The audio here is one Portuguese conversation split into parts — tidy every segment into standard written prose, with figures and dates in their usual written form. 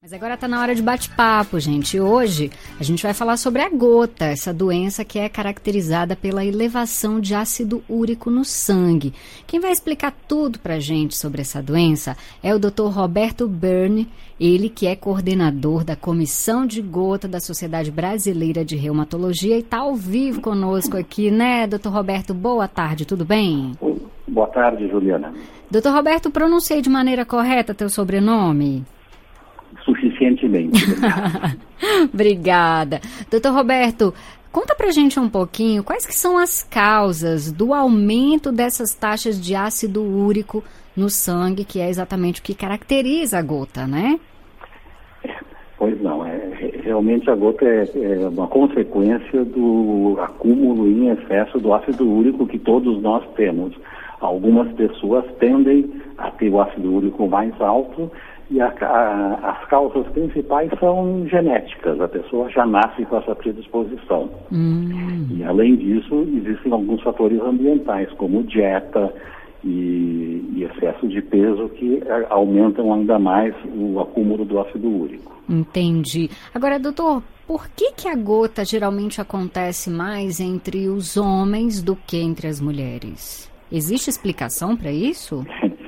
Mas agora está na hora de bate-papo, gente. Hoje a gente vai falar sobre a gota, essa doença que é caracterizada pela elevação de ácido úrico no sangue. Quem vai explicar tudo para a gente sobre essa doença é o Dr. Roberto Byrne, ele que é coordenador da Comissão de Gota da Sociedade Brasileira de Reumatologia e está ao vivo conosco aqui, né, Dr. Roberto? Boa tarde, tudo bem? Boa tarde, Juliana. Dr. Roberto, pronunciei de maneira correta teu sobrenome? Suficientemente. Obrigada. Doutor Roberto, conta pra gente um pouquinho quais que são as causas do aumento dessas taxas de ácido úrico no sangue, que é exatamente o que caracteriza a gota, né? Pois não, realmente a gota é uma consequência do acúmulo em excesso do ácido úrico que todos nós temos. Algumas pessoas tendem a ter o ácido úrico mais alto e as causas principais são genéticas. A pessoa já nasce com essa predisposição. E, além disso, existem alguns fatores ambientais, como dieta e excesso de peso, que aumentam ainda mais o acúmulo do ácido úrico. Entendi. Agora, doutor, por que a gota geralmente acontece mais entre os homens do que entre as mulheres? Existe explicação para isso?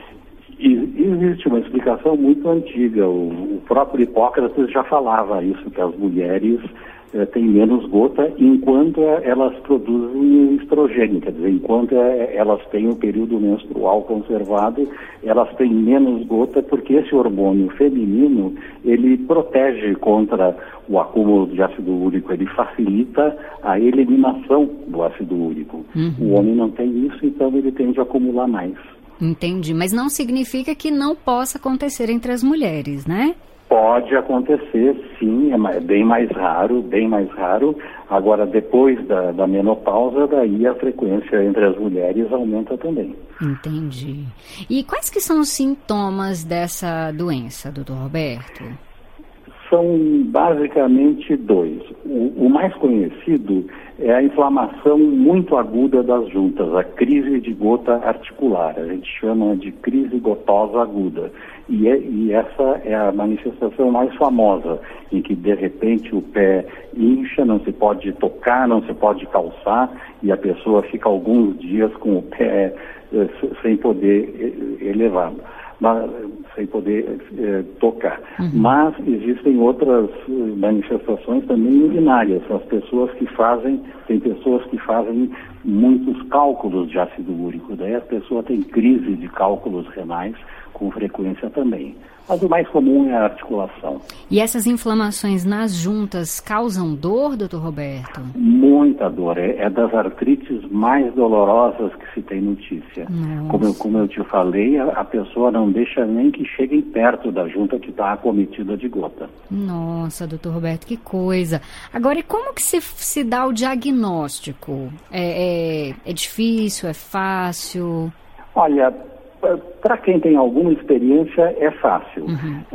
Existe uma explicação muito antiga. O próprio Hipócrates já falava isso, que as mulheres têm menos gota enquanto elas produzem estrogênio, quer dizer, enquanto elas têm o período menstrual conservado, elas têm menos gota porque esse hormônio feminino, ele protege contra o acúmulo de ácido úrico, ele facilita a eliminação do ácido úrico. O homem não tem isso, então ele tende a acumular mais. Entendi, mas não significa que não possa acontecer entre as mulheres, né? Pode acontecer, sim, é bem mais raro. Agora, depois da menopausa, daí a frequência entre as mulheres aumenta também. Entendi. E quais que são os sintomas dessa doença, doutor Roberto? São basicamente dois. O mais conhecido é a inflamação muito aguda das juntas, a crise de gota articular. A gente chama de crise gotosa aguda. E essa é a manifestação mais famosa, em que de repente o pé incha, não se pode tocar, não se pode calçar, e a pessoa fica alguns dias com o pé sem poder elevá-lo. Sem poder tocar. Mas existem outras manifestações também urinárias. Tem pessoas que fazem muitos cálculos de ácido úrico, daí a pessoa tem crise de cálculos renais com frequência também. Mas o mais comum é a articulação. E essas inflamações nas juntas causam dor, doutor Roberto? Muita dor. É das artrites mais dolorosas que se tem notícia. Como eu te falei, a pessoa não deixa nem que cheguem perto da junta que está acometida de gota. Nossa, doutor Roberto, que coisa. Agora, e como que se dá o diagnóstico? É difícil, é fácil? Olha, para quem tem alguma experiência, é fácil.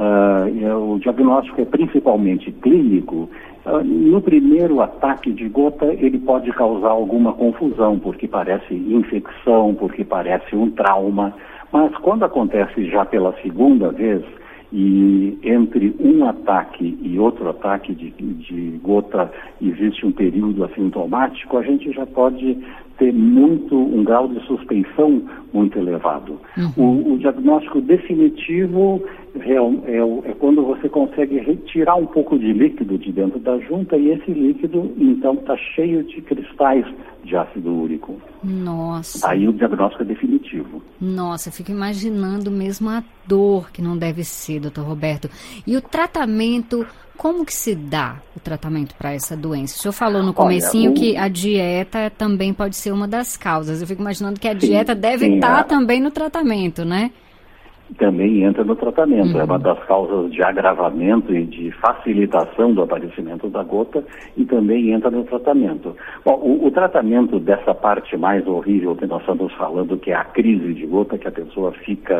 O diagnóstico é principalmente clínico. No primeiro ataque de gota, ele pode causar alguma confusão, porque parece infecção, porque parece um trauma. Mas quando acontece já pela segunda vez, e entre um ataque e outro ataque de gota existe um período assintomático, a gente já pode ter um grau de suspeição muito elevado. O diagnóstico definitivo é quando você consegue retirar um pouco de líquido de dentro da junta e esse líquido, então, está cheio de cristais de ácido úrico. Nossa. Aí o diagnóstico é definitivo. Nossa, eu fico imaginando mesmo a dor que não deve ser, doutor Roberto. E o tratamento, como que se dá o tratamento para essa doença? O senhor falou no comecinho que a dieta também pode ser uma das causas. Eu fico imaginando que a dieta deve estar também no tratamento, né? Também entra no tratamento. É uma das causas de agravamento e de facilitação do aparecimento da gota e também entra no tratamento. Bom, o tratamento dessa parte mais horrível que nós estamos falando, que é a crise de gota, que a pessoa fica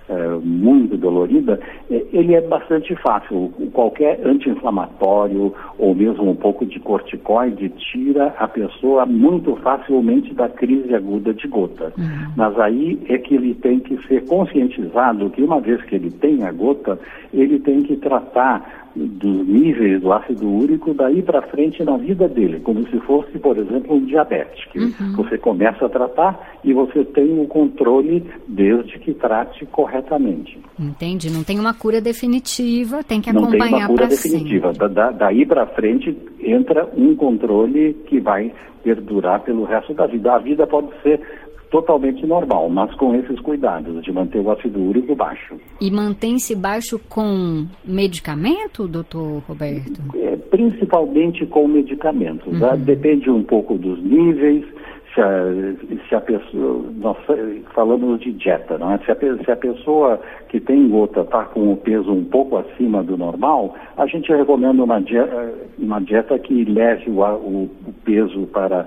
muito dolorida, ele é bastante fácil. Qualquer anti-inflamatório ou mesmo um pouco de corticoide tira a pessoa muito facilmente da crise aguda de gota. Mas aí é que ele tem que ser conscientizado que uma vez que ele tem a gota, ele tem que tratar dos níveis do ácido úrico daí para frente na vida dele, como se fosse, por exemplo, um diabetes. Você começa a tratar e você tem o controle desde que trate corretamente. Entendi. Não tem uma cura definitiva, tem que acompanhar para sempre. Não tem uma cura definitiva. Daí para frente entra um controle que vai perdurar pelo resto da vida. A vida pode ser totalmente normal, mas com esses cuidados de manter o ácido úrico baixo. E mantém-se baixo com medicamento, doutor Roberto? Principalmente com medicamentos. Depende um pouco dos níveis, se a pessoa, nós falamos de dieta, não é? Se a pessoa que tem gota está com o peso um pouco acima do normal, a gente recomenda uma dieta que leve o peso para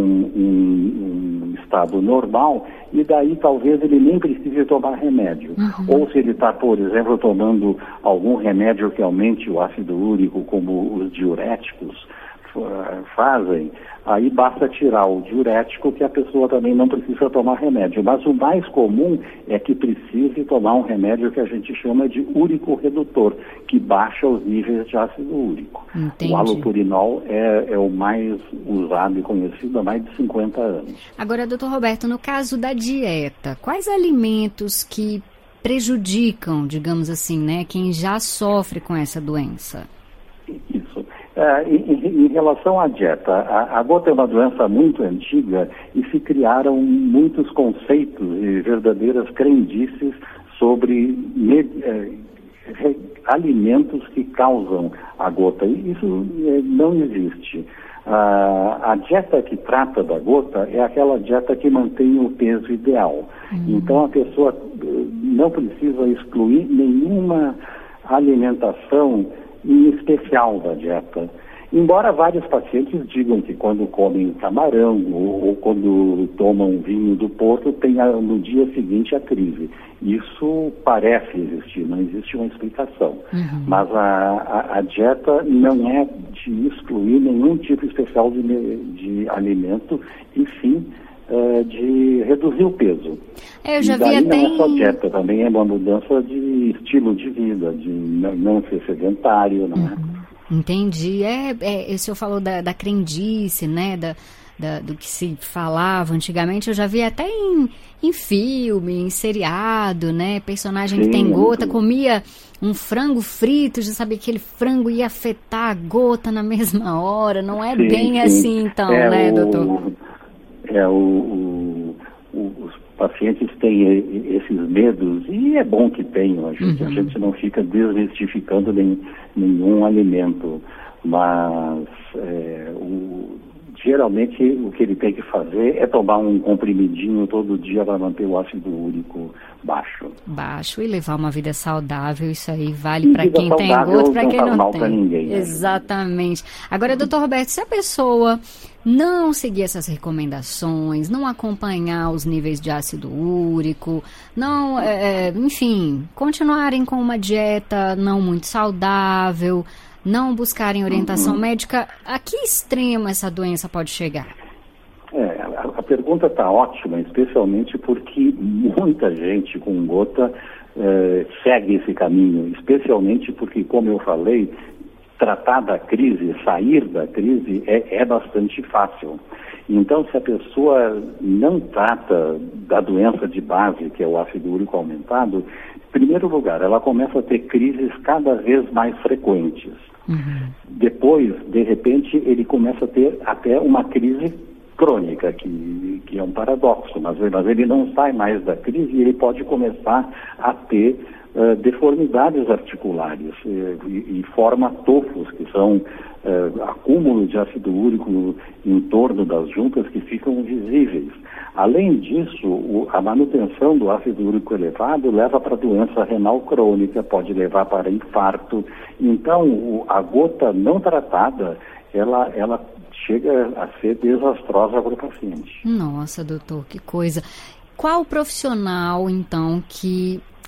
um estado normal, e daí talvez ele nem precise tomar remédio. Ou se ele está, por exemplo, tomando algum remédio que aumente o ácido úrico, como os diuréticos fazem, aí basta tirar o diurético, que a pessoa também não precisa tomar remédio. Mas o mais comum é que precise tomar um remédio que a gente chama de úrico redutor, que baixa os níveis de ácido úrico. Entendi. O halopurinol é o mais usado e conhecido há mais de 50 anos. Agora, doutor Roberto, no caso da dieta, quais alimentos que prejudicam, digamos assim, né, quem já sofre com essa doença? Isso. Em relação à dieta, a gota é uma doença muito antiga e se criaram muitos conceitos e verdadeiras crendices sobre alimentos que causam a gota. E isso não existe. A dieta que trata da gota é aquela dieta que mantém o peso ideal. Então a pessoa não precisa excluir nenhuma alimentação em especial da dieta. Embora vários pacientes digam que quando comem camarão ou quando tomam vinho do Porto, tem no dia seguinte a crise. Isso parece existir, não existe uma explicação. Mas a dieta não é de excluir nenhum tipo especial de alimento, e sim de reduzir o peso. Eu já e daí vi até não é só dieta, também é uma mudança de estilo de vida, de não ser sedentário, não é? Entendi. O senhor falou da crendice, né, do que se falava antigamente. Eu já vi até em filme, em seriado, né, personagem que tem gota, comia um frango frito, já sabia que aquele frango ia afetar a gota na mesma hora. Não é bem assim, então, né, doutor? Os pacientes têm esses medos, e é bom que tenham. A gente não fica desmistificando nenhum alimento, mas geralmente o que ele tem que fazer é tomar um comprimidinho todo dia para manter o ácido úrico baixo. E levar uma vida saudável. Isso aí vale para quem tem gota, para quem não tem. Ninguém, exatamente. Agora, doutor Roberto, se a pessoa não seguir essas recomendações, não acompanhar os níveis de ácido úrico, não, enfim, continuarem com uma dieta não muito saudável, não buscarem orientação médica, a que extremo essa doença pode chegar? A pergunta está ótima, especialmente porque muita gente com gota segue esse caminho, especialmente porque, como eu falei, tratar da crise, sair da crise é bastante fácil. Então, se a pessoa não trata da doença de base, que é o ácido úrico aumentado, em primeiro lugar, ela começa a ter crises cada vez mais frequentes. Depois, de repente, ele começa a ter até uma crise crônica, que é um paradoxo, mas ele não sai mais da crise e ele pode começar a ter deformidades articulares e forma tofos, que são acúmulos de ácido úrico em torno das juntas que ficam visíveis. Além disso, a manutenção do ácido úrico elevado leva para doença renal crônica, pode levar para infarto. Então, a gota não tratada, ela chega a ser desastrosa para o paciente. Nossa, doutor, que coisa. Qual profissional, então, que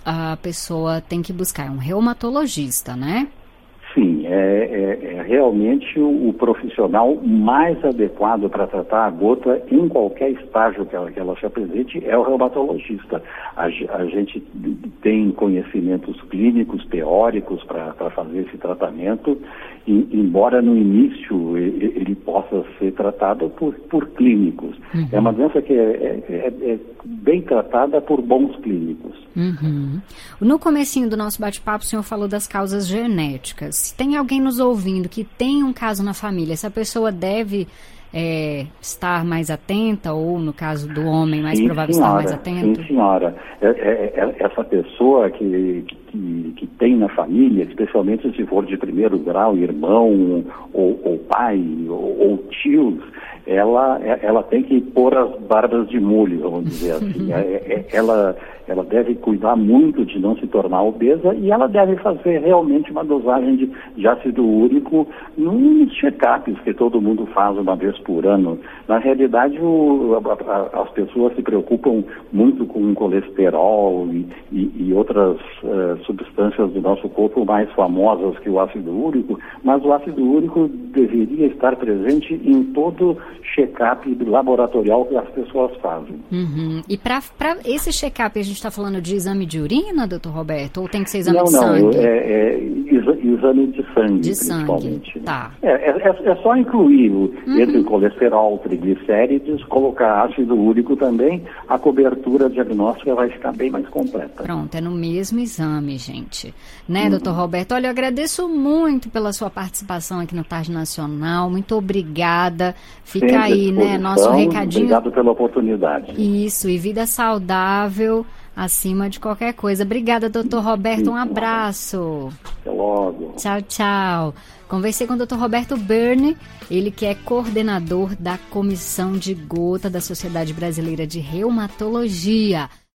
a pessoa tem que buscar? É um reumatologista, né? Sim, é realmente o profissional mais adequado para tratar a gota em qualquer estágio que ela se apresente é o reumatologista. A gente tem conhecimentos clínicos, teóricos para fazer esse tratamento, embora no início ele possa ser tratado por clínicos. Uhum. É uma doença que é bem tratada por bons clínicos. Uhum. No comecinho do nosso bate-papo, o senhor falou das causas genéticas. Se tem alguém nos ouvindo que tem um caso na família, essa pessoa deve estar mais atenta, ou no caso do homem, mais provável estar mais atento? Sim, senhora. Essa pessoa que tem na família, especialmente se for de primeiro grau, irmão, ou pai, ou tios, ela tem que pôr as barbas de molho, vamos dizer assim. Ela deve cuidar muito de não se tornar obesa, e ela deve fazer realmente uma dosagem de ácido úrico nos check-ups que todo mundo faz uma vez por ano. Na realidade, as pessoas se preocupam muito com colesterol e outras substâncias do nosso corpo mais famosas que o ácido úrico, mas o ácido úrico deveria estar presente em todo check-up laboratorial que as pessoas fazem. Uhum. E para esse check-up, a gente está falando de exame de urina, doutor Roberto? Ou tem que ser exame de sangue? Não, exame de sangue, principalmente. Tá. É só incluir entre o colesterol, triglicérides, colocar ácido úrico também, a cobertura diagnóstica vai ficar bem mais completa. Pronto, é no mesmo exame, gente. Né, doutor Roberto? Olha, eu agradeço muito pela sua participação aqui no Tarde Nacional, muito obrigada. Fica sempre aí, né, nosso recadinho. Obrigado pela oportunidade. Isso, e vida saudável acima de qualquer coisa. Obrigada, doutor Roberto, um abraço. Até logo. Tchau, tchau. Conversei com o Dr. Roberto Byrne, ele que é coordenador da Comissão de Gota da Sociedade Brasileira de Reumatologia.